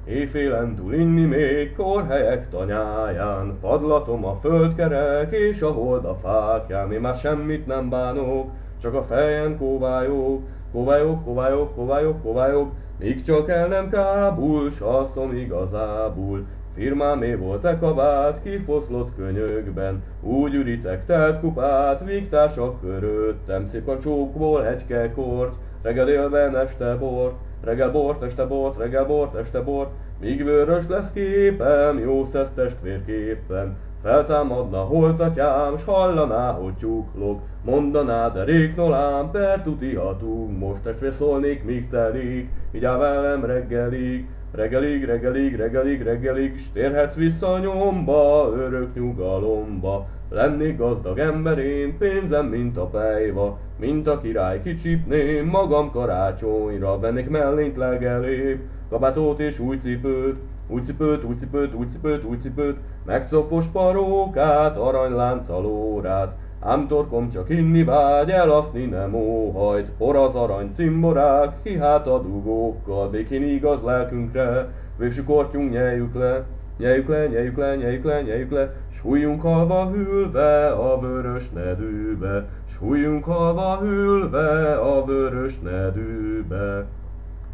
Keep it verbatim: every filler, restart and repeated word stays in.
Éjfélen túl inni még korhelyek tanyáján, padlatom a földkerek és a hold a fákján. Én már semmit nem bánok, csak a fejem kóvályog, kóvályog, kóvályog, kóvályog, kóvályog, míg csak el nem kábul, s alszom igazából. Firmámé volt-e kabát, kifoszlott könyökben, úgy üritek telt kupát, míg társak köröttem, szép a csókból hegyke kort, reggel élben este bort, reggel bort, este bort, reggel bort, este bort, míg vörös lesz képem, jó szesz testvérképpen. Feltámadna holtatyám, s hallaná, hogy csuklok, mondaná, de réknolám, per tuti hatunk, most testvér szólnék, míg telik, vigyál velem reggelig, reggelig, reggelig, reggelig, reggelig, s térhetsz vissza nyomba, örök nyugalomba. Lennék gazdag ember én, pénzem mint a pejva, mint a király kicsipném, magam karácsonyra, vennék mellényt legelébb, kabátot és új cipőt, új cipőt, új cipőt, új cipőt, új cipőt, megszofos parókát, aranyláncalórát, ám torkom csak inni vágy, elaszni nem óhajt, por az arany cimborák, ki hát a dugókkal, békén igaz lelkünkre, végső kortyunk nyeljük le, nyeljük le, nyeljük le, nyeljük le, nyeljük le, s hújjunk halva hűlve a vörös nedűbe, s hújjunk halva hűlve a vörös nedűbe.